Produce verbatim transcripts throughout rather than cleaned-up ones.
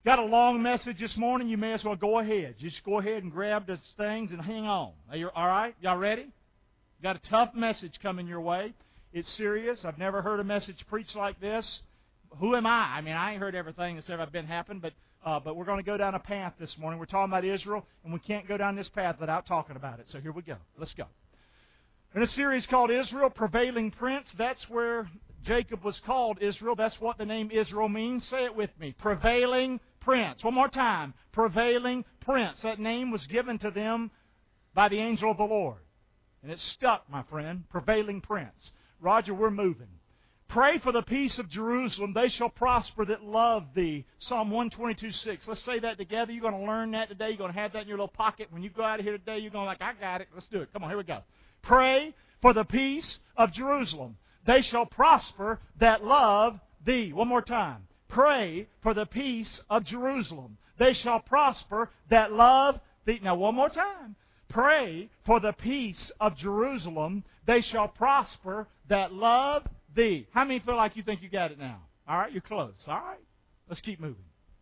Got a long message this morning, you may as well go ahead. Just go ahead and grab the things and hang on. Are you all right? Y'all ready? Got a tough message coming your way. It's serious. I've never heard a message preached like this. Who am I? I mean, I ain't heard everything that's ever been happened, but uh, but we're going to go down a path this morning. We're talking about Israel, and we can't go down this path without talking about it. So here we go. Let's go. In a series called Israel, Prevailing Prince, that's where Jacob was called Israel. That's what the name Israel means. Say it with me. Prevailing Prince. One more time. Prevailing Prince. That name was given to them by the angel of the Lord. And it stuck, my friend. Prevailing Prince. Roger, we're moving. Pray for the peace of Jerusalem. They shall prosper that love thee. Psalm one twenty-two six. Let's say that together. You're going to learn that today. You're going to have that in your little pocket. When you go out of here today, you're going to like, I got it. Let's do it. Come on, here we go. Pray for the peace of Jerusalem. They shall prosper that love thee. One more time. Pray for the peace of Jerusalem. They shall prosper that love thee. Now, one more time. Pray for the peace of Jerusalem. They shall prosper that love thee. How many feel like you think you got it now? All right, you're close. All right, let's keep moving.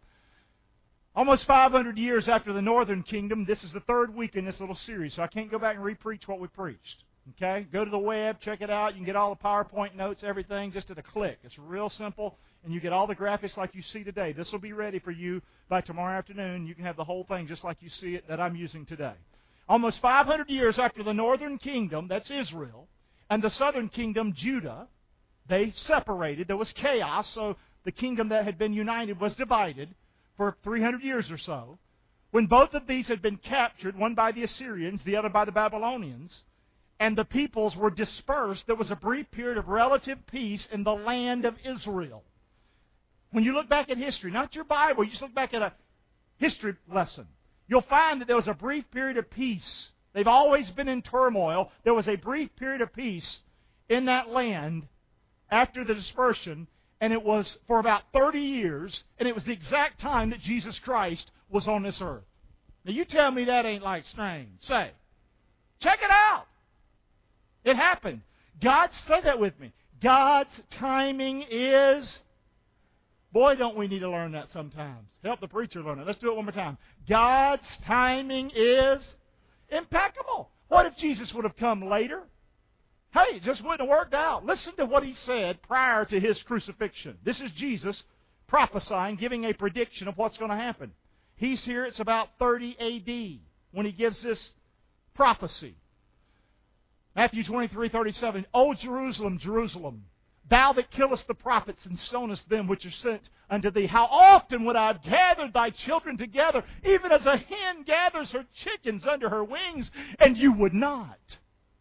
Almost five hundred years after the northern kingdom, this is the third week in this little series, so I can't go back and re-preach what we preached. Okay? Go to the web, check it out. You can get all the PowerPoint notes, everything, just at a click. It's real simple, and you get all the graphics like you see today. This will be ready for you by tomorrow afternoon. You can have the whole thing just like you see it that I'm using today. Almost five hundred years after the northern kingdom, that's Israel, and the southern kingdom, Judah, they separated. There was chaos, so the kingdom that had been united was divided for three hundred years or so. When both of these had been captured, one by the Assyrians, the other by the Babylonians, and the peoples were dispersed, there was a brief period of relative peace in the land of Israel. When you look back at history, not your Bible, you just look back at a history lesson, you'll find that there was a brief period of peace. They've always been in turmoil. There was a brief period of peace in that land after the dispersion, and it was for about thirty years, and it was the exact time that Jesus Christ was on this earth. Now you tell me that ain't like strange. Say, check it out. It happened. God, say that with me. God's timing is, boy, don't we need to learn that sometimes. Help the preacher learn it. Let's do it one more time. God's timing is impeccable. What if Jesus would have come later? Hey, it just wouldn't have worked out. Listen to what he said prior to his crucifixion. This is Jesus prophesying, giving a prediction of what's going to happen. He's here, it's about thirty A D when he gives this prophecy. Matthew twenty-three thirty-seven. O Jerusalem, Jerusalem, thou that killest the prophets and stonest them which are sent unto thee, how often would I have gathered thy children together, even as a hen gathers her chickens under her wings, and you would not.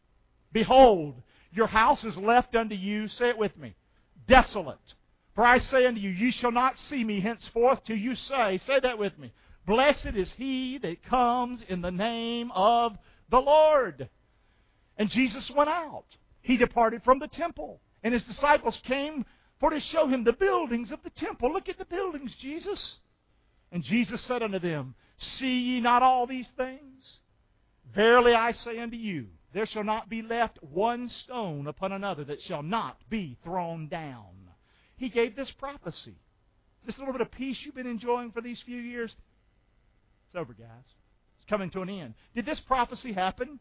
Behold, your house is left unto you, say it with me, desolate. For I say unto you, you shall not see me henceforth till you say, say that with me, blessed is he that comes in the name of the Lord. And Jesus went out. He departed from the temple. And his disciples came for to show him the buildings of the temple. Look at the buildings, Jesus. And Jesus said unto them, see ye not all these things? Verily I say unto you, there shall not be left one stone upon another that shall not be thrown down. He gave this prophecy. This little bit of peace you've been enjoying for these few years, it's over, guys. It's coming to an end. Did this prophecy happen?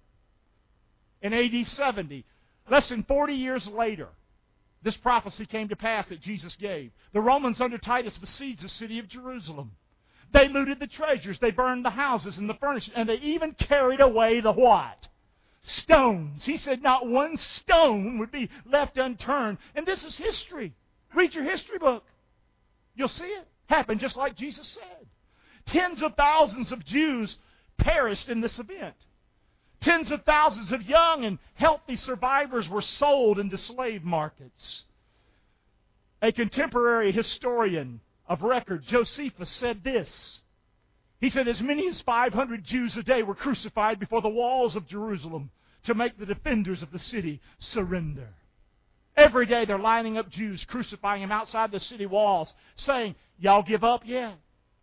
In A D seventy, less than forty years later, this prophecy came to pass that Jesus gave. The Romans under Titus besieged the city of Jerusalem. They looted the treasures. They burned the houses and the furniture. And they even carried away the what? Stones. He said not one stone would be left unturned. And this is history. Read your history book. You'll see it happen just like Jesus said. Tens of thousands of Jews perished in this event. Tens of thousands of young and healthy survivors were sold into slave markets. A contemporary historian of record, Josephus, said this. He said, as many as five hundred Jews a day were crucified before the walls of Jerusalem to make the defenders of the city surrender. Every day they're lining up Jews, crucifying them outside the city walls, saying, y'all give up yet?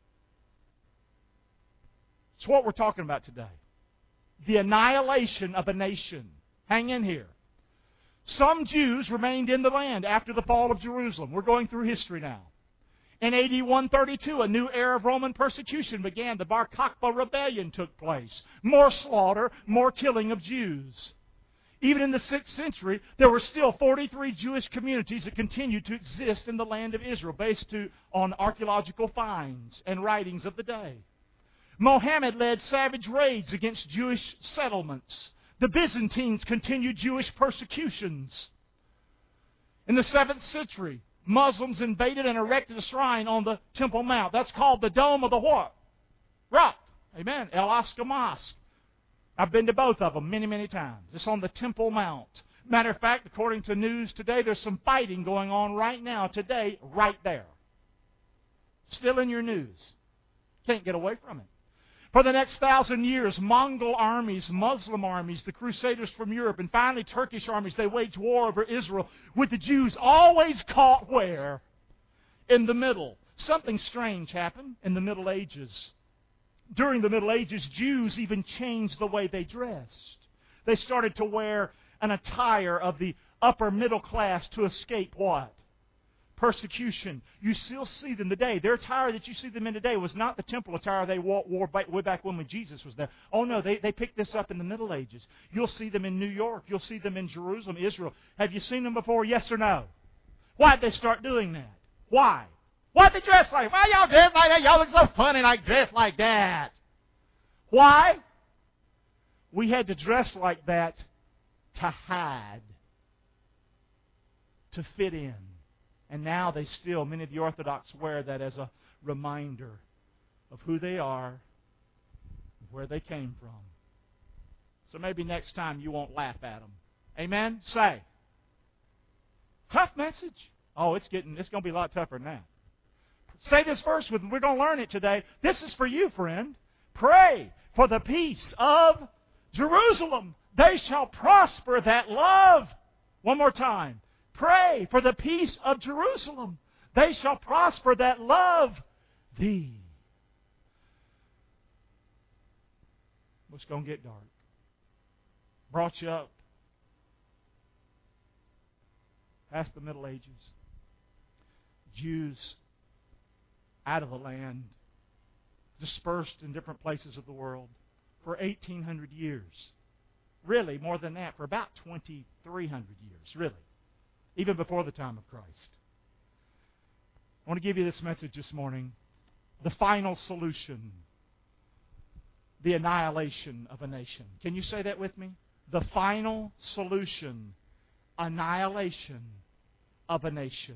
It's what we're talking about today. The annihilation of a nation. Hang in here. Some Jews remained in the land after the fall of Jerusalem. We're going through history now. In A D one thirty-two, a new era of Roman persecution began. The Bar Kokhba rebellion took place. More slaughter, more killing of Jews. Even in the sixth century, there were still forty-three Jewish communities that continued to exist in the land of Israel, based to, on archaeological finds and writings of the day. Mohammed led savage raids against Jewish settlements. The Byzantines continued Jewish persecutions. In the seventh century, Muslims invaded and erected a shrine on the Temple Mount. That's called the Dome of the what? Rock. Amen. El Aqsa Mosque. I've been to both of them many, many times. It's on the Temple Mount. Matter of fact, according to news today, there's some fighting going on right now, today, right there. Still in your news. Can't get away from it. For the next thousand years, Mongol armies, Muslim armies, the Crusaders from Europe, and finally Turkish armies, they waged war over Israel, with the Jews always caught where? In the middle. Something strange happened in the Middle Ages. During the Middle Ages, Jews even changed the way they dressed. They started to wear an attire of the upper middle class to escape what? Persecution. You still see them today. Their attire that you see them in today was not the temple attire they wore, wore back, way back when, when Jesus was there. Oh no, they, they picked this up in the Middle Ages. You'll see them in New York. You'll see them in Jerusalem, Israel. Have you seen them before? Yes or no? Why did they start doing that? Why? Why did they dress like that? Why y'all dress like that? Y'all look so funny like dress like that. Why? We had to dress like that to hide, to fit in. And now they still, many of the Orthodox wear that as a reminder of who they are, where they came from. So maybe next time you won't laugh at them. Amen? Say. Tough message. Oh, it's getting, it's going to be a lot tougher than that. Say this first with, we're going to learn it today. This is for you, friend. Pray for the peace of Jerusalem. They shall prosper that love. One more time. Pray for the peace of Jerusalem. They shall prosper that love thee. It's going to get dark. Brought you up past the Middle Ages. Jews out of the land, dispersed in different places of the world for eighteen hundred years. Really, more than that, for about twenty-three hundred years, really. Even before the time of Christ. I want to give you this message this morning. The final solution. The annihilation of a nation. Can you say that with me? The final solution. Annihilation of a nation.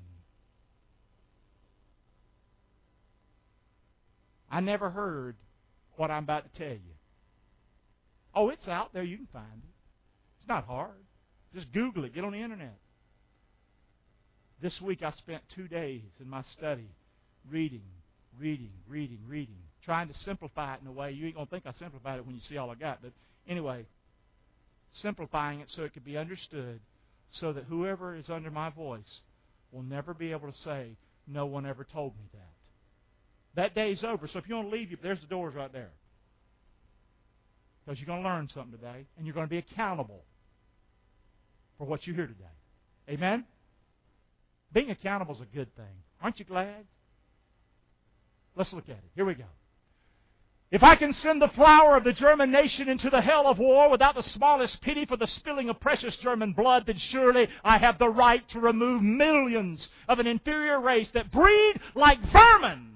I never heard what I'm about to tell you. Oh, it's out there. You can find it. It's not hard. Just Google it. Get on the internet. This week I spent two days in my study reading, reading, reading, reading, trying to simplify it in a way. You ain't going to think I simplified it when you see all I got. But anyway, simplifying it so it could be understood so that whoever is under my voice will never be able to say, no one ever told me that. That day's over. So if you want to leave, you, there's the doors right there. Because you're going to learn something today, and you're going to be accountable for what you hear today. Amen? Being accountable is a good thing. Aren't you glad? Let's look at it. Here we go. If I can send the flower of the German nation into the hell of war without the smallest pity for the spilling of precious German blood, then surely I have the right to remove millions of an inferior race that breed like vermin.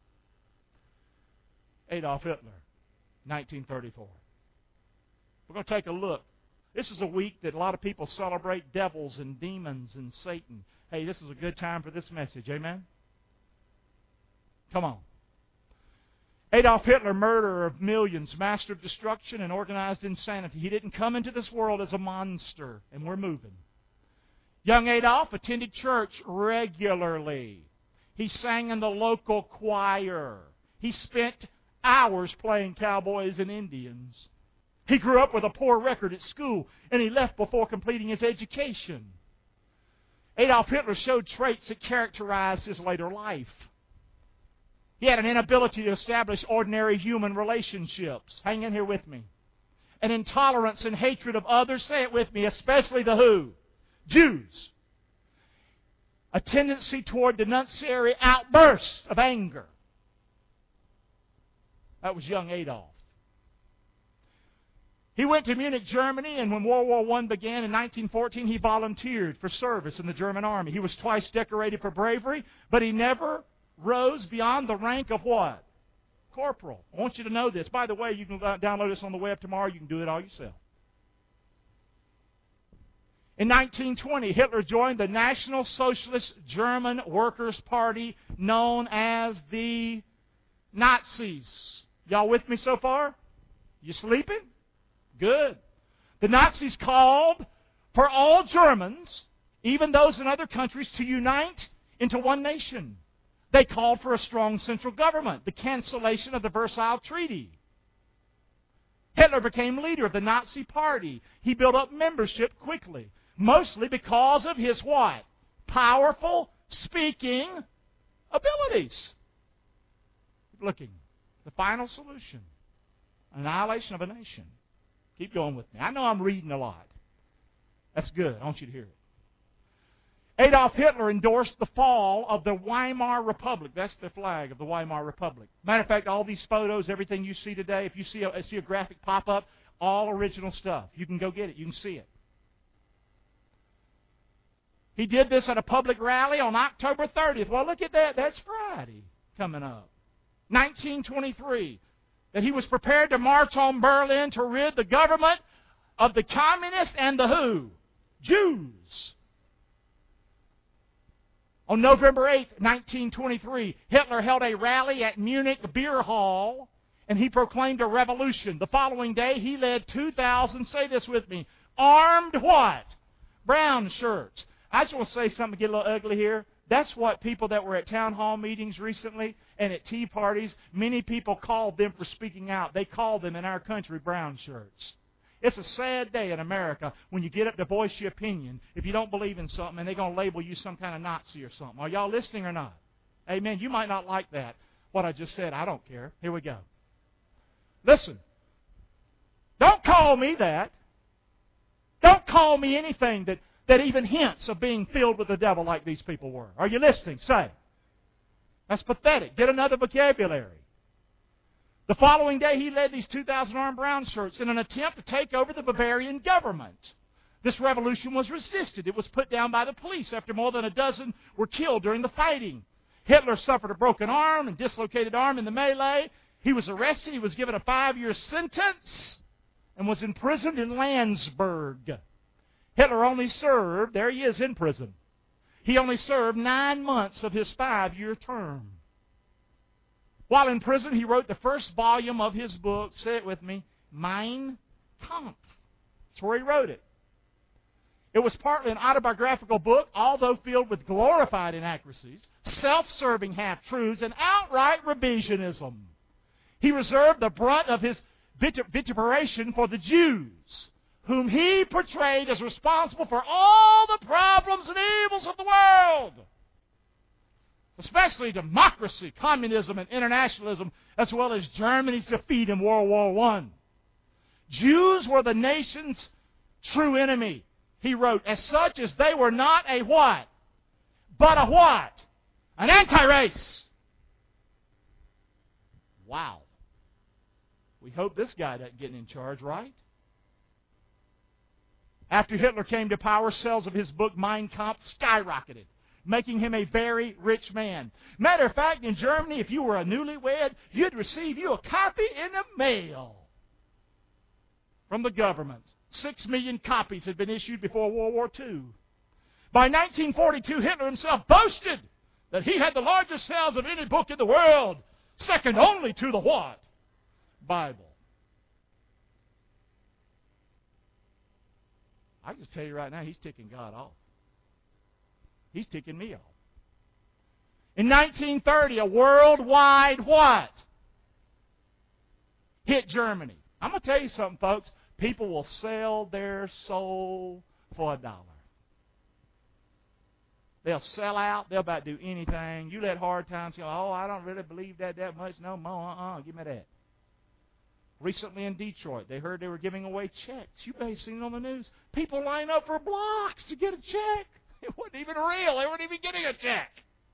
Adolf Hitler, nineteen thirty-four. We're going to take a look. This is a week that a lot of people celebrate devils and demons and Satan. Hey, this is a good time for this message. Amen? Come on. Adolf Hitler, murderer of millions, master of destruction and organized insanity. He didn't come into this world as a monster, and we're moving. Young Adolf attended church regularly. He sang in the local choir. He spent hours playing cowboys and Indians. He grew up with a poor record at school, and he left before completing his education. Adolf Hitler showed traits that characterized his later life. He had an inability to establish ordinary human relationships. Hang in here with me. An intolerance and hatred of others. Say it with me, especially the who? Jews. a tendency toward denunciatory outbursts of anger. That was young Adolf. He went to Munich, Germany, and when World War One began in nineteen fourteen, he volunteered for service in the German army. He was twice decorated for bravery, but he never rose beyond the rank of what? Corporal. I want you to know this. By the way, you can download this on the web tomorrow. You can do it all yourself. In nineteen twenty, Hitler joined the National Socialist German Workers' Party, known as the Nazis. Y'all with me so far? You sleeping? Good. The Nazis called for all Germans, even those in other countries, to unite into one nation. They called for a strong central government, the cancellation of the Versailles Treaty. Hitler became leader of the Nazi Party. He built up membership quickly, mostly because of his what? Powerful speaking abilities. Looking. The final solution. Annihilation of a nation. Keep going with me. I know I'm reading a lot. That's good. I want you to hear it. Adolf Hitler endorsed the fall of the Weimar Republic. That's the flag of the Weimar Republic. Matter of fact, all these photos, everything you see today, if you see a, see a graphic pop up, all original stuff. You can go get it. You can see it. He did this at a public rally on October thirtieth. Well, look at that. That's Friday coming up. nineteen twenty-three. That he was prepared to march on Berlin to rid the government of the communists and the who? Jews. On November eighth, nineteen twenty-three, Hitler held a rally at Munich Beer Hall, and he proclaimed a revolution. The following day, he led two thousand, say this with me, armed what? Brown shirts. I just want to say something to get a little ugly here. That's what people that were at town hall meetings recently and at tea parties, many people called them for speaking out. They called them in our country brown shirts. It's a sad day in America when you get up to voice your opinion if you don't believe in something and they're going to label you some kind of Nazi or something. Are y'all listening or not? Amen. You might not like that, what I just said. I don't care. Here we go. Listen. Don't call me that. Don't call me anything that, that even hints of being filled with the devil like these people were. Are you listening? Say. That's pathetic. Get another vocabulary. The following day, he led these two thousand armed brown shirts in an attempt to take over the Bavarian government. This revolution was resisted. It was put down by the police after more than a dozen were killed during the fighting. Hitler suffered a broken arm and dislocated arm in the melee. He was arrested. He was given a five-year sentence and was imprisoned in Landsberg. Hitler only served, there he is in prison. He only served nine months of his five-year term. While in prison, he wrote the first volume of his book, say it with me, Mein Kampf. That's where he wrote it. It was partly an autobiographical book, although filled with glorified inaccuracies, self-serving half-truths, and outright revisionism. He reserved the brunt of his vituperation for the Jews, whom he portrayed as responsible for all the problems and evils of the world, especially democracy, communism, and internationalism, as well as Germany's defeat in World War One. Jews were the nation's true enemy, he wrote, as such as they were not a what? But a what? An anti-race. Wow. We hope this guy doesn't get in charge, right? After Hitler came to power, sales of his book, Mein Kampf, skyrocketed, making him a very rich man. Matter of fact, in Germany, if you were a newlywed, you'd receive you a copy in the mail from the government. Six million copies had been issued before World War Two. By nineteen forty-two, Hitler himself boasted that he had the largest sales of any book in the world, second only to the what? Bible. I can just tell you right now, he's ticking God off. He's ticking me off. In nineteen thirty, a worldwide what? Hit Germany. I'm going to tell you something, folks. People will sell their soul for a dollar. They'll sell out. They'll about do anything. You let hard times go, oh, I don't really believe that that much. No more. Uh-uh. Give me that. Recently in Detroit, they heard they were giving away checks. You may have seen it on the news. People line up for blocks to get a check. It wasn't even real. They weren't even getting a check.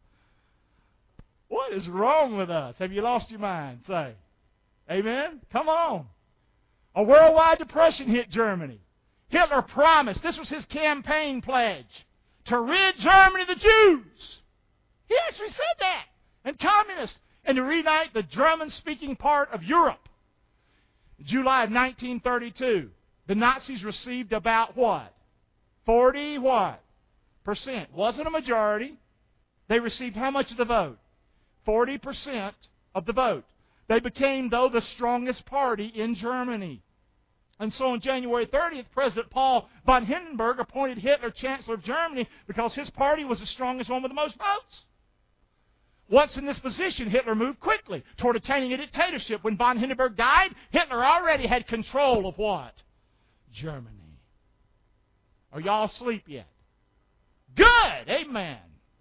What is wrong with us? Have you lost your mind? Say. Amen? Come on. A worldwide depression hit Germany. Hitler promised, this was his campaign pledge, to rid Germany of the Jews. He actually said that. And communists. And to reunite the German-speaking part of Europe. In July of nineteen thirty-two, the Nazis received about what? forty what? Percent. Wasn't a majority. They received how much of the vote? forty percent of the vote. They became, though, the strongest party in Germany. And so on January thirtieth, President Paul von Hindenburg appointed Hitler Chancellor of Germany because his party was the strongest one with the most votes. Once in this position, Hitler moved quickly toward attaining a dictatorship. When von Hindenburg died, Hitler already had control of what? Germany. Are y'all asleep yet? Good! Amen.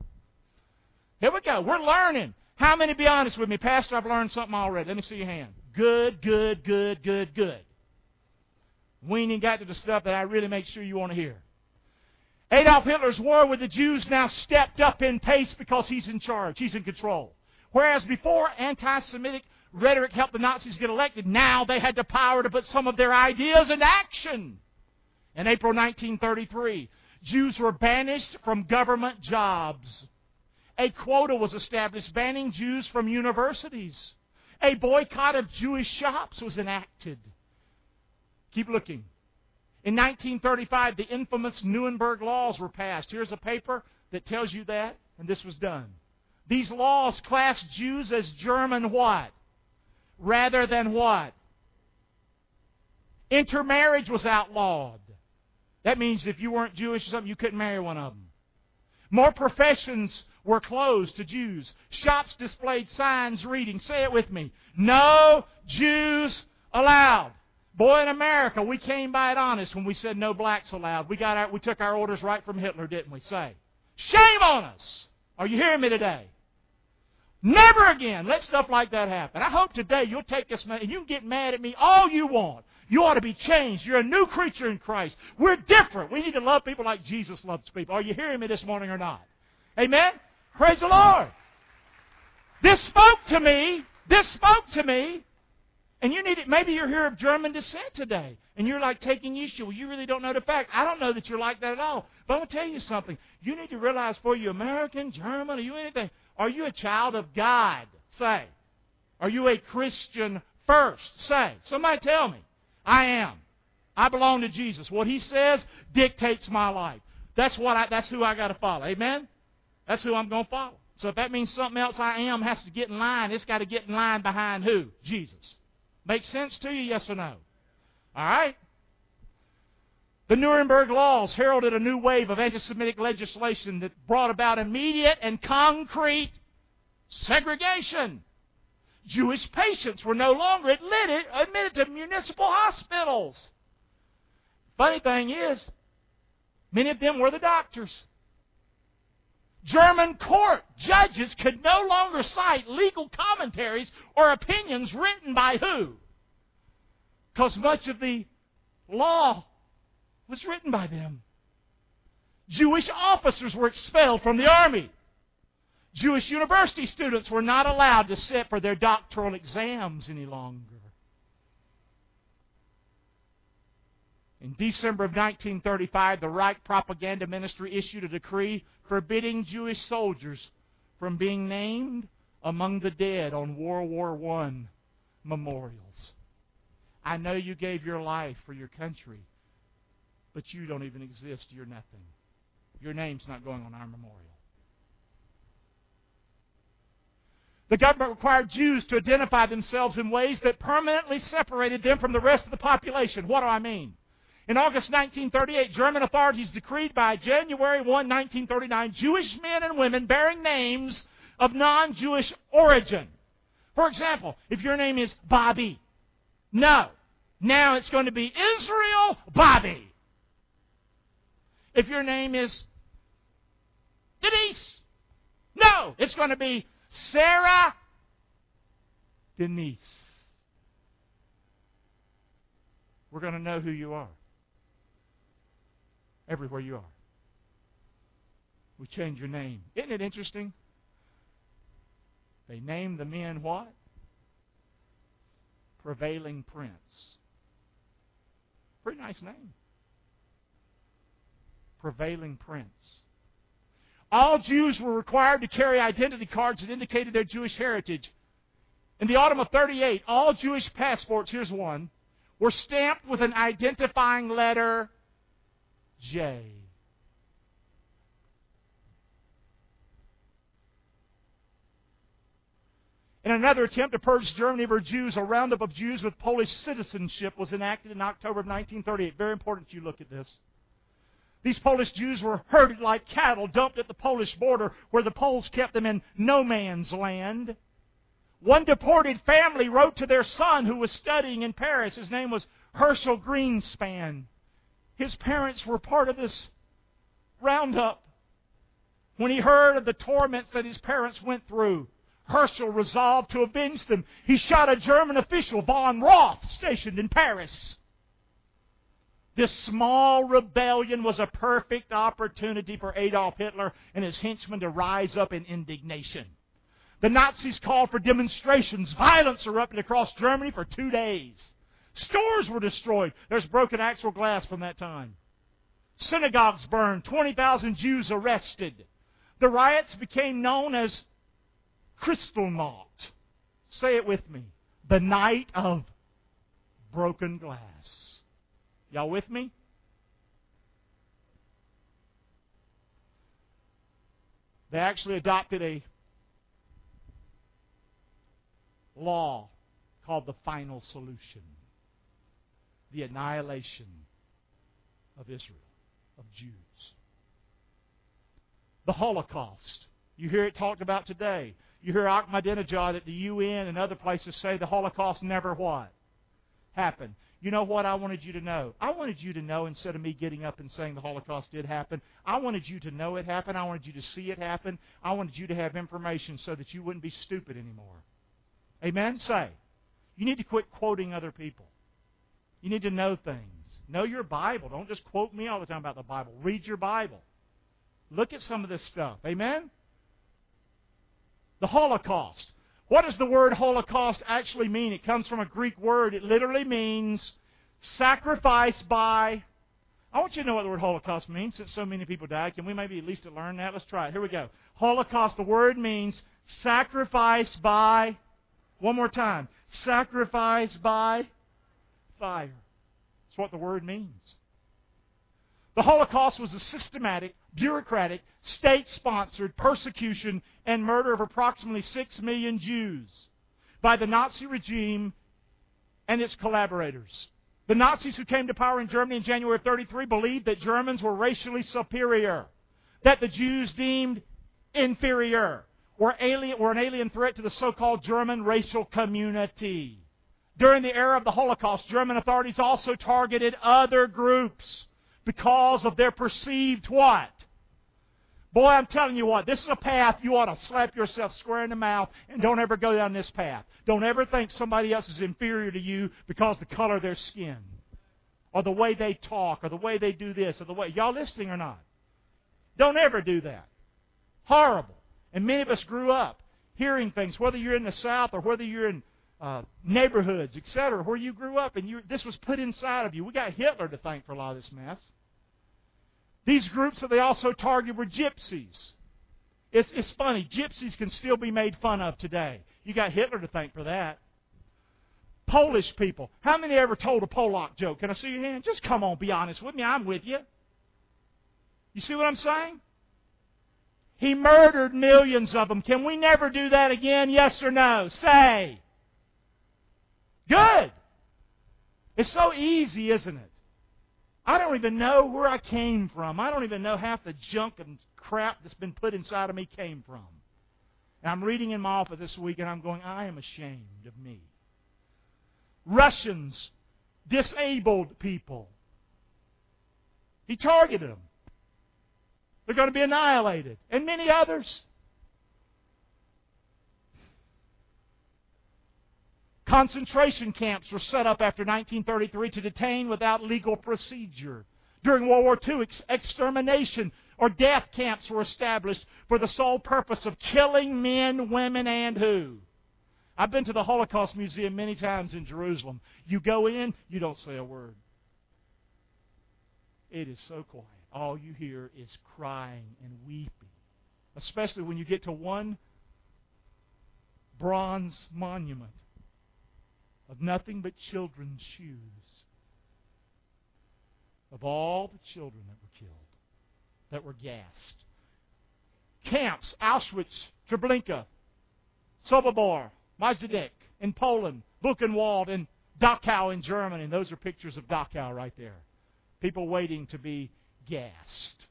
Here we go. We're learning. How many, be honest with me, Pastor, I've learned something already. Let me see your hand. Good, good, good, good, good. We ain't even got to the stuff that I really make sure you want to hear. Adolf Hitler's war with the Jews now stepped up in pace because he's in charge. He's in control. Whereas before, anti-Semitic rhetoric helped the Nazis get elected, now they had the power to put some of their ideas into action. In April nineteen thirty-three, Jews were banished from government jobs. A quota was established banning Jews from universities. A boycott of Jewish shops was enacted. Keep looking. In nineteen thirty-five, the infamous Nuremberg laws were passed. Here's a paper that tells you that, and this was done. These laws classed Jews as German what? Rather than what? Intermarriage was outlawed. That means if you weren't Jewish or something, you couldn't marry one of them. More professions were closed to Jews. Shops displayed signs reading, say it with me, no Jews allowed. Boy, in America, we came by it honest when we said no blacks allowed. We got our, we took our orders right from Hitler, didn't we? Say, shame on us. Are you hearing me today? Never again let stuff like that happen. I hope today you'll take this, and you can get mad at me all you want. You ought to be changed. You're a new creature in Christ. We're different. We need to love people like Jesus loves people. Are you hearing me this morning or not? Amen? Praise the Lord. This spoke to me. This spoke to me. And you need it. Maybe you're here of German descent today, and you're like taking issue. Well, you really don't know the fact. I don't know that you're like that at all. But I'm going to tell you something. You need to realize, for you American, German, are you anything? Are you a child of God? Say. Are you a Christian first? Say. Somebody tell me. I am. I belong to Jesus. What He says dictates my life. That's what. I, that's who I got to follow. Amen. That's who I'm going to follow. So if that means something else I am has to get in line, it's got to get in line behind who? Jesus. Make sense to you, yes or no? All right. The Nuremberg laws heralded a new wave of anti-Semitic legislation that brought about immediate and concrete segregation. Jewish patients were no longer admitted, admitted to municipal hospitals. Funny thing is, many of them were the doctors. German court judges could no longer cite legal commentaries or opinions written by who? Because much of the law was written by them. Jewish officers were expelled from the army. Jewish university students were not allowed to sit for their doctoral exams any longer. In December of nineteen thirty-five, the Reich Propaganda Ministry issued a decree forbidding Jewish soldiers from being named among the dead on World War One memorials. I know you gave your life for your country, but you don't even exist. You're nothing. Your name's not going on our memorial. The government required Jews to identify themselves in ways that permanently separated them from the rest of the population. What do I mean? In August nineteen thirty-eight, German authorities decreed by January first, nineteen thirty-nine, Jewish men and women bearing names of non-Jewish origin. For example, if your name is Bobby, no. Now it's going to be Israel Bobby. If your name is Denise, no. It's going to be Sarah Denise. We're going to know who you are. Everywhere you are. We change your name. Isn't it interesting? They named the men what? Prevailing Prince. Pretty nice name. Prevailing Prince. All Jews were required to carry identity cards that indicated their Jewish heritage. In the autumn of thirty-eight, all Jewish passports, here's one, were stamped with an identifying letter J. In another attempt to purge Germany of her Jews, a roundup of Jews with Polish citizenship was enacted in October of nineteen thirty-eight. Very important you look at this. These Polish Jews were herded like cattle, dumped at the Polish border, where the Poles kept them in no man's land. One deported family wrote to their son who was studying in Paris. His name was Herschel Greenspan. His parents were part of this roundup. When he heard of the torments that his parents went through, Herschel resolved to avenge them. He shot a German official, von Roth, stationed in Paris. This small rebellion was a perfect opportunity for Adolf Hitler and his henchmen to rise up in indignation. The Nazis called for demonstrations. Violence erupted across Germany for two days. Stores were destroyed. There's broken actual glass from that time. Synagogues burned. twenty thousand Jews arrested. The riots became known as Kristallnacht. Say it with me. The night of broken glass. Y'all with me? They actually adopted a law called the Final Solution. The annihilation of Israel, of Jews. The Holocaust. You hear it talked about today. You hear Ahmadinejad at the U N and other places say the Holocaust never what? Happened. You know what I wanted you to know? I wanted you to know, instead of me getting up and saying the Holocaust did happen, I wanted you to know it happened. I wanted you to see it happen. I wanted you to have information so that you wouldn't be stupid anymore. Amen? Say. You need to quit quoting other people. You need to know things. Know your Bible. Don't just quote me all the time about the Bible. Read your Bible. Look at some of this stuff. Amen? The Holocaust. What does the word Holocaust actually mean? It comes from a Greek word. It literally means sacrifice by... I want you to know what the word Holocaust means, since so many people died. Can we maybe at least learn that? Let's try it. Here we go. Holocaust, the word means sacrifice by... One more time. Sacrifice by fire. That's what the word means. The Holocaust was a systematic, bureaucratic, state-sponsored persecution and murder of approximately six million Jews by the Nazi regime and its collaborators. The Nazis who came to power in Germany in January of thirty-three believed that Germans were racially superior, that the Jews deemed inferior, were, alien, were an alien threat to the so-called German racial community. During the era of the Holocaust, German authorities also targeted other groups because of their perceived what? Boy, I'm telling you what, this is a path you ought to slap yourself square in the mouth, and don't ever go down this path. Don't ever think somebody else is inferior to you because of the color of their skin, or the way they talk, or the way they do this, or the way... Y'all listening or not? Don't ever do that. Horrible. And many of us grew up hearing things, whether you're in the South or whether you're in uh, neighborhoods, et cetera, where you grew up, and you, this was put inside of you. We got Hitler to thank for a lot of this mess. These groups that they also targeted were gypsies. It's, it's funny. Gypsies can still be made fun of today. You got Hitler to thank for that. Polish people. How many ever told a Polak joke? Can I see your hand? Just come on, be honest with me. I'm with you. You see what I'm saying? He murdered millions of them. Can we never do that again? Yes or no? Say. Good. It's so easy, isn't it? I don't even know where I came from. I don't even know half the junk and crap that's been put inside of me came from. And I'm reading in my office this week, and I'm going, I am ashamed of me. Russians, disabled people. He targeted them. They're going to be annihilated. And many others. Concentration camps were set up after nineteen thirty-three to detain without legal procedure. During World War Two, ex- extermination or death camps were established for the sole purpose of killing men, women, and who? I've been to the Holocaust Museum many times in Jerusalem. You go in, you don't say a word. It is so quiet. All you hear is crying and weeping. Especially when you get to one bronze monument of nothing but children's shoes. Of all the children that were killed, that were gassed. Camps, Auschwitz, Treblinka, Sobibor, Majdanek in Poland, Buchenwald in Dachau in Germany. And those are pictures of Dachau right there. People waiting to be gassed.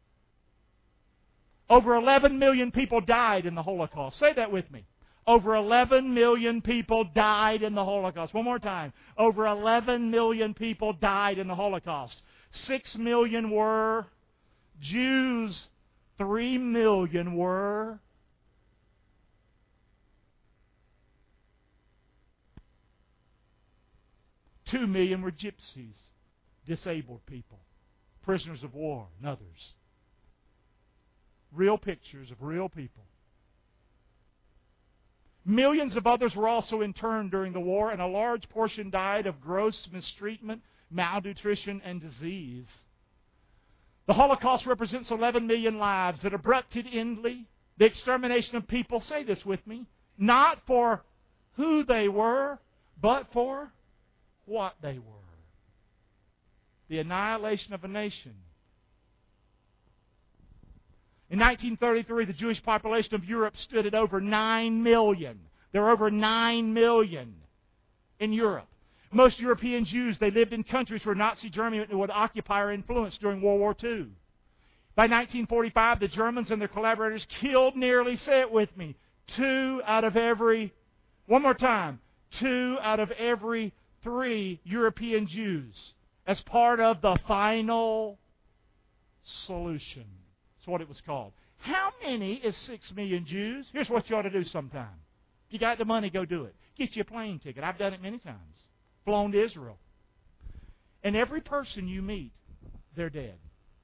Over eleven million people died in the Holocaust. Say that with me. Over eleven million people died in the Holocaust. One more time. Over eleven million people died in the Holocaust. Six million were Jews. Three million were two million were gypsies, disabled people, prisoners of war, and others. Real pictures of real people. Millions of others were also interned during the war, and a large portion died of gross mistreatment, malnutrition, and disease. The Holocaust represents eleven million lives that abrupted endly, the extermination of people, say this with me, not for who they were, but for what they were. The annihilation of a nation. In nineteen thirty-three, the Jewish population of Europe stood at over nine million. There were over nine million in Europe. Most European Jews, they lived in countries where Nazi Germany would occupy or influence during World War Two. By nineteen forty-five, the Germans and their collaborators killed nearly, say it with me, two out of every, one more time, two out of every three European Jews as part of the final solution. That's what it was called. How many is six million Jews? Here's what you ought to do sometime. If you got the money, go do it. Get you a plane ticket. I've done it many times. Flown to Israel. And every person you meet, they're dead.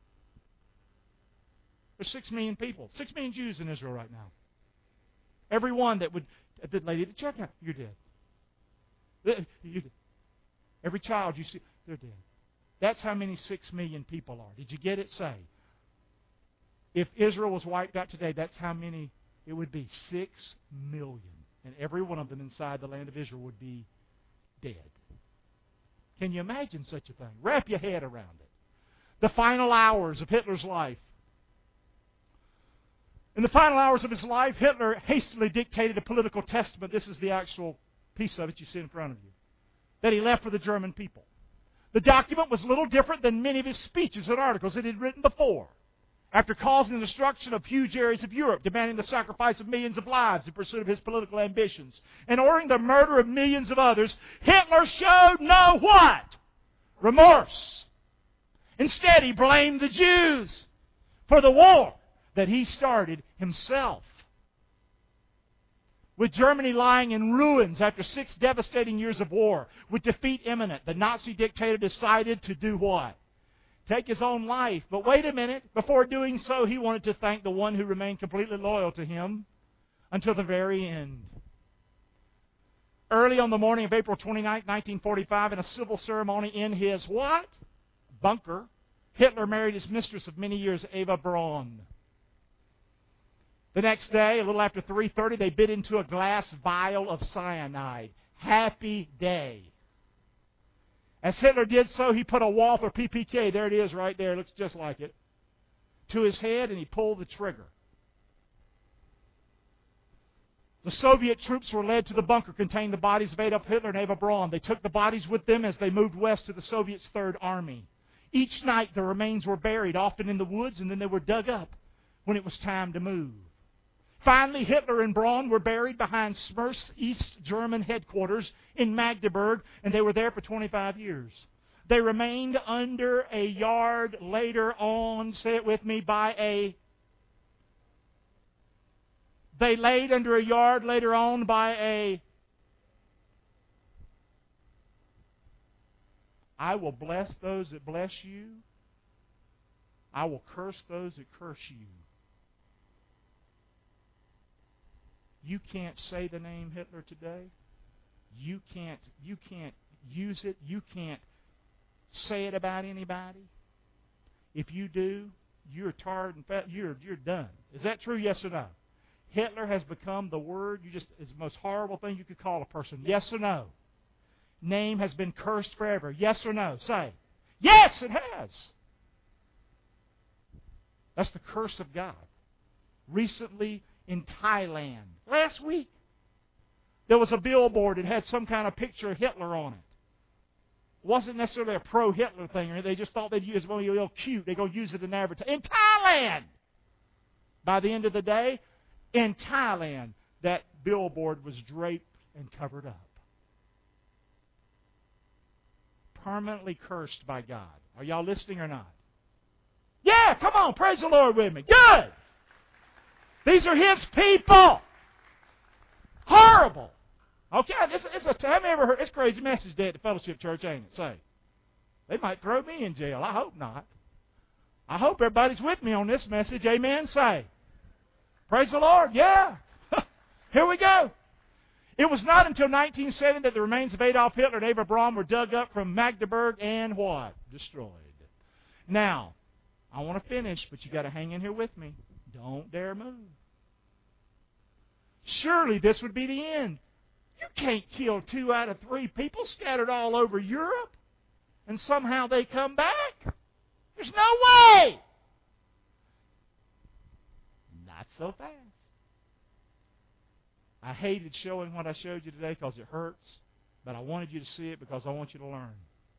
There's six million people. Six million Jews in Israel right now. Every one that would, the lady at the checkout, you're dead. You're dead. Every child you see, they're dead. That's how many six million people are. Did you get it? Say. If Israel was wiped out today, that's how many it would be. Six million. And every one of them inside the land of Israel would be dead. Can you imagine such a thing? Wrap your head around it. The final hours of Hitler's life. In the final hours of his life, Hitler hastily dictated a political testament. This is the actual piece of it you see in front of you. That he left for the German people. The document was little different than many of his speeches and articles that he had written before. After causing the destruction of huge areas of Europe, demanding the sacrifice of millions of lives in pursuit of his political ambitions, and ordering the murder of millions of others, Hitler showed no what? Remorse. Instead, he blamed the Jews for the war that he started himself. With Germany lying in ruins after six devastating years of war, with defeat imminent, the Nazi dictator decided to do what? Take his own life. But wait a minute. Before doing so, he wanted to thank the one who remained completely loyal to him until the very end. Early on the morning of April twenty-ninth, nineteen forty-five, in a civil ceremony in his what? Bunker, Hitler married his mistress of many years, Eva Braun. The next day, a little after three thirty, they bit into a glass vial of cyanide. Happy day. As Hitler did so, he put a Walther P P K, there it is right there, it looks just like it, to his head, and he pulled the trigger. The Soviet troops were led to the bunker containing the bodies of Adolf Hitler and Eva Braun. They took the bodies with them as they moved west to the Soviets' Third Army. Each night the remains were buried, often in the woods, and then they were dug up when it was time to move. Finally, Hitler and Braun were buried behind Smerf's East German headquarters in Magdeburg, and they were there for twenty-five years. They remained under a yard later on, say it with me, by a... They laid under a yard later on by a... I will bless those that bless you, I will curse those that curse you. You can't say the name Hitler today. You can't, you can't use it. You can't say it about anybody. If you do, you're tarred and fat. You're, you're done. Is that true, yes or no? Hitler has become the word, you just, it's the most horrible thing you could call a person. Yes or no? Name has been cursed forever. Yes or no? Say. Yes, it has. That's the curse of God. Recently in Thailand, last week, there was a billboard that had some kind of picture of Hitler on it. It wasn't necessarily a pro-Hitler thing. Or they just thought they'd use it. Well, you're cute. They're going to use it in advertising. In Thailand! By the end of the day, in Thailand, that billboard was draped and covered up. Permanently cursed by God. Are y'all listening or not? Yeah, come on, praise the Lord with me. Good! These are His people! Horrible! Okay, it's, it's a, have you ever heard this crazy message day at the Fellowship Church, ain't it? Say. They might throw me in jail. I hope not. I hope everybody's with me on this message. Amen? Say. Praise the Lord. Yeah. Here we go. It was not until nineteen seventy that the remains of Adolf Hitler and Eva Braun were dug up from Magdeburg and what? Destroyed. Now, I want to finish, but you got to hang in here with me. Don't dare move. Surely this would be the end. You can't kill two out of three people scattered all over Europe and somehow they come back. There's no way. Not so fast. I hated showing what I showed you today because it hurts, but I wanted you to see it because I want you to learn.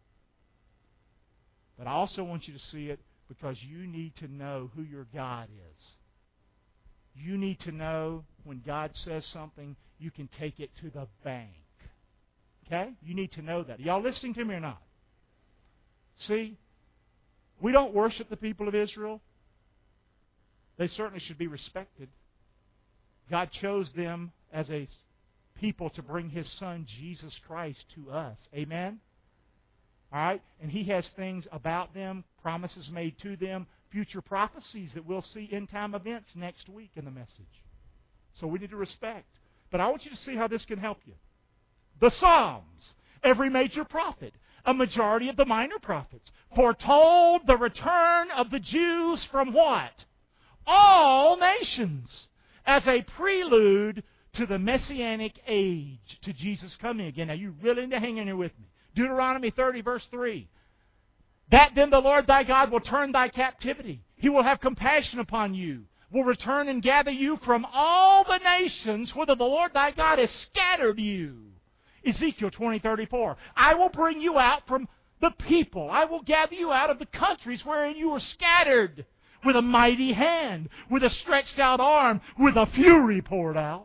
But I also want you to see it because you need to know who your God is. You need to know when God says something, you can take it to the bank. Okay? You need to know that. Are y'all listening to me or not? See, we don't worship the people of Israel. They certainly should be respected. God chose them as a people to bring His Son, Jesus Christ, to us. Amen? All right? And He has things about them, promises made to them, future prophecies that we'll see end-time events next week in the message. So we need to respect. But I want you to see how this can help you. The Psalms, every major prophet, a majority of the minor prophets, foretold the return of the Jews from what? All nations, as a prelude to the Messianic age, to Jesus coming again. Now, you really need to hang in here with me. Deuteronomy thirty, verse three. That then the Lord thy God will turn thy captivity. He will have compassion upon you, will return and gather you from all the nations whither the Lord thy God has scattered you. Ezekiel twenty, thirty-four. I will bring you out from the people. I will gather you out of the countries wherein you were scattered, with a mighty hand, with a stretched out arm, with a fury poured out.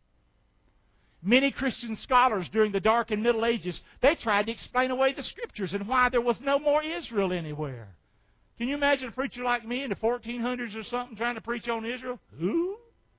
Many Christian scholars during the Dark and Middle Ages, they tried to explain away the Scriptures and why there was no more Israel anywhere. Can you imagine a preacher like me in the fourteen hundreds or something trying to preach on Israel? Who?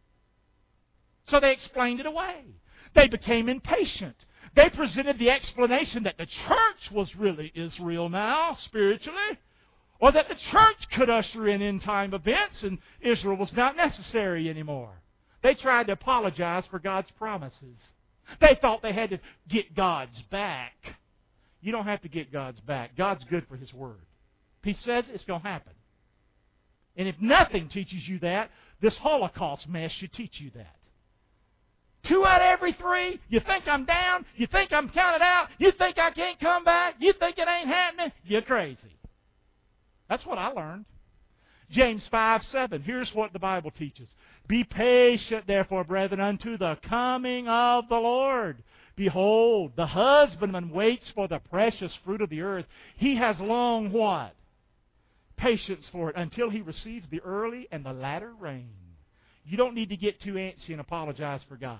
So they explained it away. They became impatient. They presented the explanation that the church was really Israel now, spiritually, or that the church could usher in end-time events and Israel was not necessary anymore. They tried to apologize for God's promises. They thought they had to get God's back. You don't have to get God's back. God's good for His Word. If He says it, it's going to happen. And if nothing teaches you that, this Holocaust mess should teach you that. Two out of every three, you think I'm down? You think I'm counted out? You think I can't come back? You think it ain't happening? You're crazy. That's what I learned. James five, seven. Here's what the Bible teaches. Be patient, therefore, brethren, unto the coming of the Lord. Behold, the husbandman waits for the precious fruit of the earth. He has long what? Patience for it until he receives the early and the latter rain. You don't need to get too antsy and apologize for God.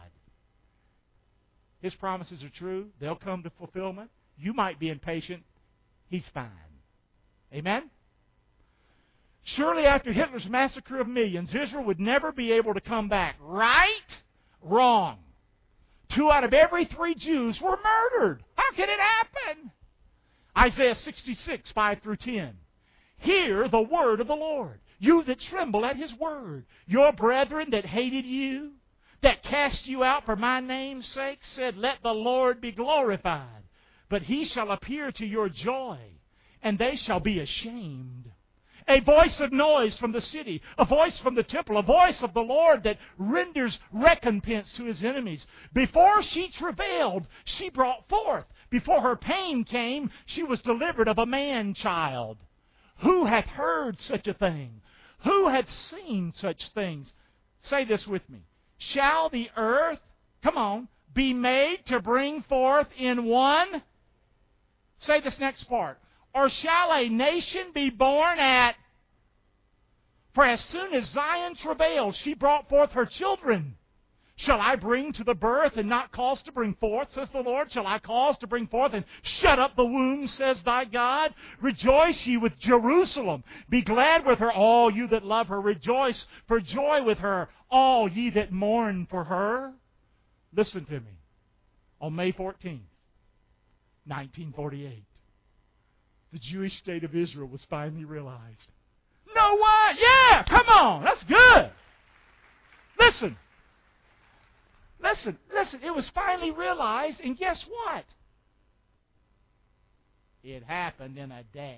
His promises are true. They'll come to fulfillment. You might be impatient. He's fine. Amen? Surely after Hitler's massacre of millions, Israel would never be able to come back. Right? Wrong. Two out of every three Jews were murdered. How can it happen? Isaiah sixty-six, five through ten. hear the word of the Lord. You that tremble at His word. Your brethren that hated you, that cast you out for my name's sake, said, let the Lord be glorified. But He shall appear to your joy, and they shall be ashamed. A voice of noise from the city, a voice from the temple, a voice of the Lord that renders recompense to His enemies. Before she travailed, she brought forth. Before her pain came, she was delivered of a man-child. Who hath heard such a thing? Who hath seen such things? Say this with me. Shall the earth, come on, be made to bring forth in one? Say this next part. Or shall a nation be born at? For as soon as Zion travailed, she brought forth her children. Shall I bring to the birth and not cause to bring forth, says the Lord? Shall I cause to bring forth and shut up the womb, says thy God? Rejoice ye with Jerusalem. Be glad with her, all you that love her. Rejoice for joy with her, all ye that mourn for her. Listen to me. On May fourteenth, nineteen forty-eight, the Jewish state of Israel was finally realized. No way! Yeah, come on, that's good. Listen. Listen, listen, it was finally realized, and guess what? It happened in a day.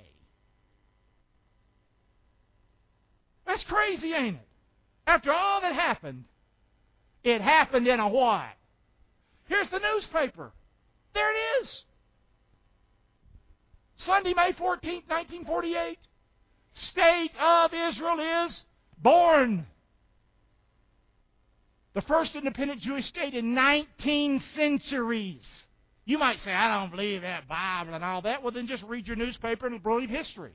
That's crazy, ain't it? After all that happened, it happened in a what? Here's the newspaper. There it is. Sunday, May fourteenth, nineteen forty-eight. State of Israel is born. The first independent Jewish state in nineteen centuries. You might say, I don't believe that Bible and all that. Well, then just read your newspaper and believe history.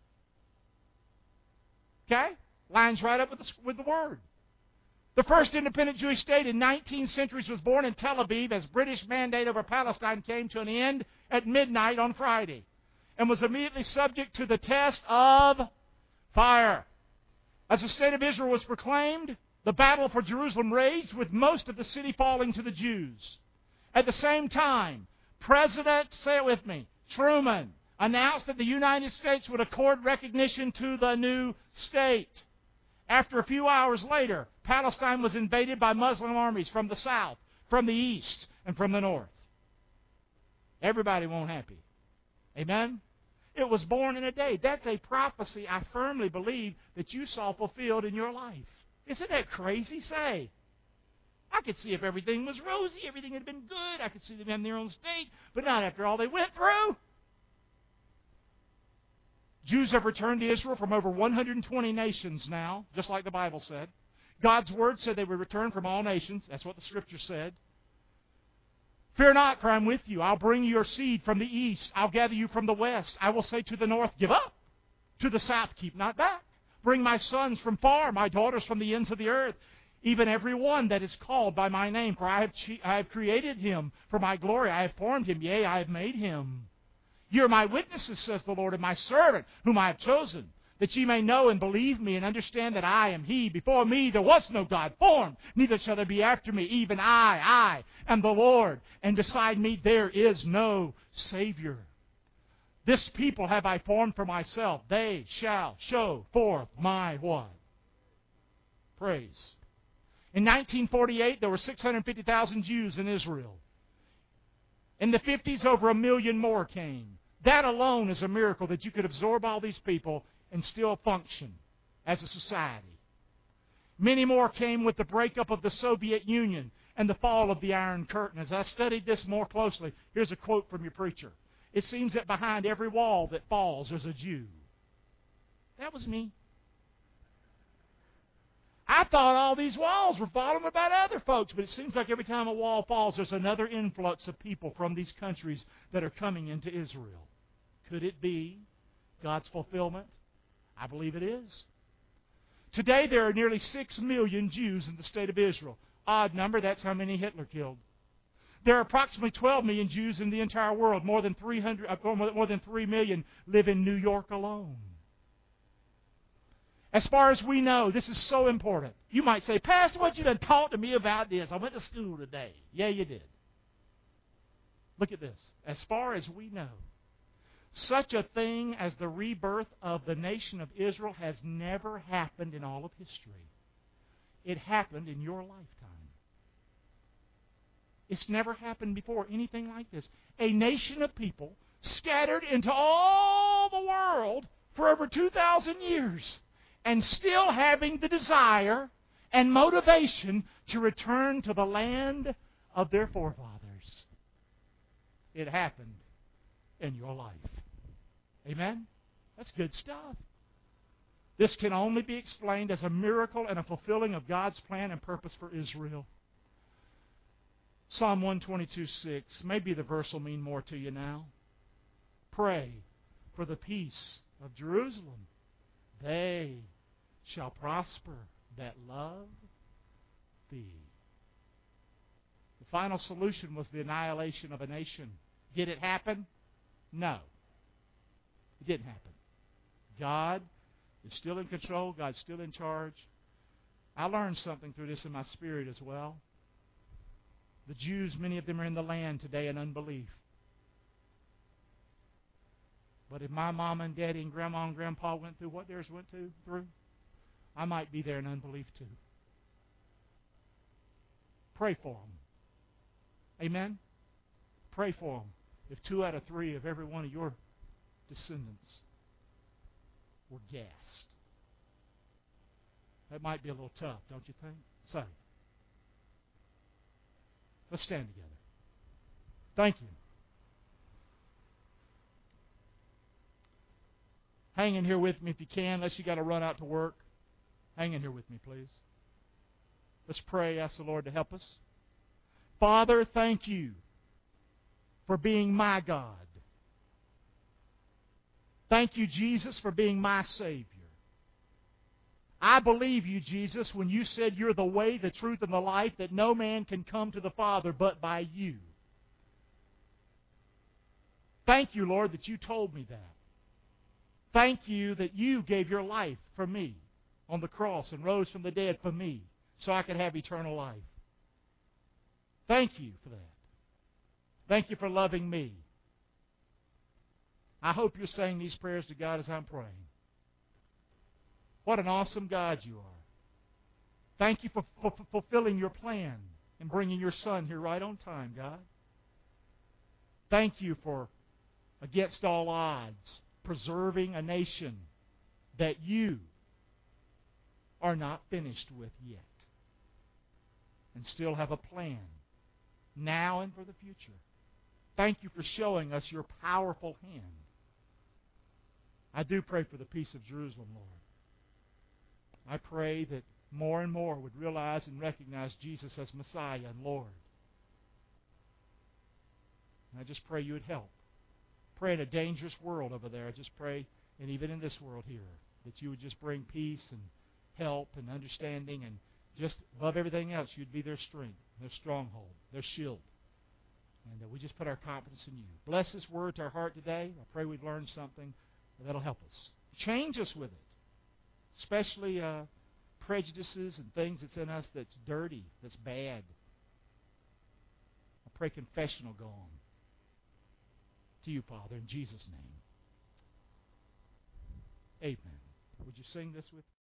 Okay? Lines right up with the, with the Word. The first independent Jewish state in nineteen centuries was born in Tel Aviv as British mandate over Palestine came to an end at midnight on Friday and was immediately subject to the test of fire. As the state of Israel was proclaimed, the battle for Jerusalem raged, with most of the city falling to the Jews. At the same time, President, say it with me, Truman, announced that the United States would accord recognition to the new state. After a few hours later, Palestine was invaded by Muslim armies from the south, from the east, and from the north. Everybody won't happy. Amen? It was born in a day. That's a prophecy I firmly believe that you saw fulfilled in your life. Isn't that crazy? Say, I could see if everything was rosy, everything had been good, I could see them in their own state, but not after all they went through. Jews have returned to Israel from over one hundred twenty nations now, just like the Bible said. God's Word said they would return from all nations. That's what the Scripture said. Fear not, for I am with you. I'll bring your seed from the east. I'll gather you from the west. I will say to the north, give up. To the south, keep not back. Bring my sons from far, my daughters from the ends of the earth, even every one that is called by my name. For I have, che- I have created him for my glory. I have formed him, yea, I have made him. You are my witnesses, says the Lord, and my servant, whom I have chosen, that ye may know and believe me and understand that I am He. Before me there was no God formed, neither shall there be after me. Even I, I am the Lord, and beside me there is no Savior. This people have I formed for myself. They shall show forth my what? Praise. In nineteen forty-eight, there were six hundred fifty thousand Jews in Israel. In the fifties, over a million more came. That alone is a miracle that you could absorb all these people and still function as a society. Many more came with the breakup of the Soviet Union and the fall of the Iron Curtain. As I studied this more closely, here's a quote from your preacher. It seems that behind every wall that falls, there's a Jew. That was me. I thought all these walls were falling about other folks, but it seems like every time a wall falls, there's another influx of people from these countries that are coming into Israel. Could it be God's fulfillment? I believe it is. Today there are nearly six million Jews in the state of Israel. Odd number, that's how many Hitler killed. There are approximately twelve million Jews in the entire world. More than three hundred, more than three million live in New York alone. As far as we know, this is so important. You might say, Pastor, what you done taught to me about this? I went to school today. Yeah, you did. Look at this. As far as we know, Such a thing as the rebirth of the nation of Israel has never happened in all of history. It happened in your lifetime. It's never happened before, anything like this. A nation of people scattered into all the world for over two thousand years, and still having the desire and motivation to return to the land of their forefathers. It happened in your life. Amen? That's good stuff. This can only be explained as a miracle and a fulfilling of God's plan and purpose for Israel. Psalm one twenty-two six. Maybe the verse will mean more to you now. Pray for the peace of Jerusalem. They shall prosper that love thee. The final solution was the annihilation of a nation. Did it happen? No. It didn't happen. God is still in control. God's still in charge. I learned something through this in my spirit as well. The Jews, many of them are in the land today in unbelief. But if my mom and daddy and grandma and grandpa went through what theirs went to, through, I might be there in unbelief too. Pray for them. Amen? Pray for them. If two out of three of every one of your descendants were gassed. That might be a little tough, don't you think? So, let's stand together. Thank you. Hang in here with me if you can, unless you got to run out to work. Hang in here with me, please. Let's pray, ask the Lord to help us. Father, thank you for being my God. Thank you, Jesus, for being my Savior. I believe you, Jesus, when you said you're the way, the truth, and the life, that no man can come to the Father but by you. Thank you, Lord, that you told me that. Thank you that you gave your life for me on the cross and rose from the dead for me so I could have eternal life. Thank you for that. Thank you for loving me. I hope you're saying these prayers to God as I'm praying. What an awesome God you are. Thank you for, for, for fulfilling your plan and bringing your Son here right on time, God. Thank you for, against all odds, preserving a nation that you are not finished with yet and still have a plan now and for the future. Thank you for showing us your powerful hand. I do pray for the peace of Jerusalem, Lord. I pray that more and more would realize and recognize Jesus as Messiah and Lord. And I just pray you would help. Pray in a dangerous world over there. I just pray, and even in this world here, that you would just bring peace and help and understanding, and just above everything else, you'd be their strength, their stronghold, their shield. And uh, we just put our confidence in you. Bless this word to our heart today. I pray we've learned something that'll help us. Change us with it, especially uh, prejudices and things that's in us that's dirty, that's bad. I pray confession will go on. To you, Father, in Jesus' name. Amen. Would you sing this with me?